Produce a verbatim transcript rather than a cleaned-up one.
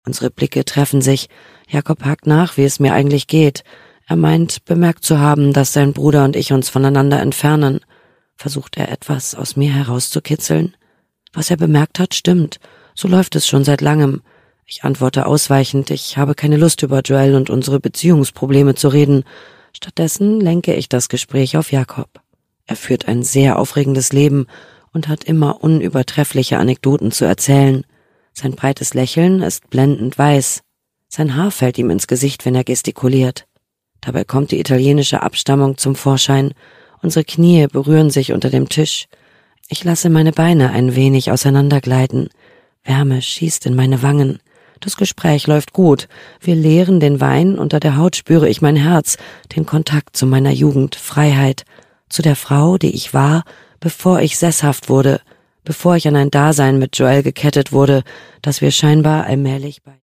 Unsere Blicke treffen sich. Jakob hakt nach, wie es mir eigentlich geht. Er meint, bemerkt zu haben, dass sein Bruder und ich uns voneinander entfernen. Versucht er etwas aus mir herauszukitzeln? Was er bemerkt hat, stimmt. So läuft es schon seit langem. Ich antworte ausweichend, ich habe keine Lust, über Joel und unsere Beziehungsprobleme zu reden. Stattdessen lenke ich das Gespräch auf Jakob. Er führt ein sehr aufregendes Leben und hat immer unübertreffliche Anekdoten zu erzählen. Sein breites Lächeln ist blendend weiß. Sein Haar fällt ihm ins Gesicht, wenn er gestikuliert. Dabei kommt die italienische Abstammung zum Vorschein. Unsere Knie berühren sich unter dem Tisch. Ich lasse meine Beine ein wenig auseinandergleiten. Wärme schießt in meine Wangen. Das Gespräch läuft gut. Wir leeren den Wein, unter der Haut spüre ich mein Herz, den Kontakt zu meiner Jugend, Freiheit, zu der Frau, die ich war, bevor ich sesshaft wurde, bevor ich an ein Dasein mit Joel gekettet wurde, das wir scheinbar allmählich bei